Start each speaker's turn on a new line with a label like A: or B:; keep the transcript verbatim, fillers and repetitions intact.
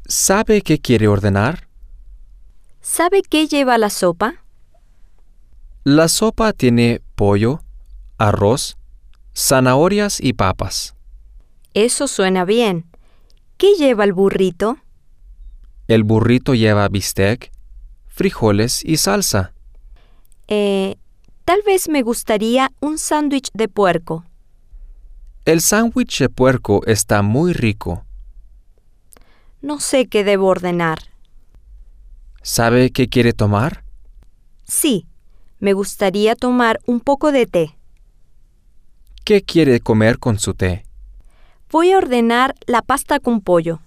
A: ¿Sabe qué quiere ordenar?
B: ¿Sabe qué lleva la sopa?
A: La sopa tiene pollo, arroz, zanahorias y papas.
B: Eso suena bien. ¿Qué lleva el burrito?
A: El burrito lleva bistec, frijoles y salsa.
B: Eh, tal vez me gustaría un sándwich de puerco.
A: El sándwich de puerco está muy rico.
B: No sé qué debo ordenar.
A: ¿Sabe qué quiere tomar?
B: Sí, me gustaría tomar un poco de té.
A: ¿Qué quiere comer con su té?
B: Voy a ordenar la pasta con pollo.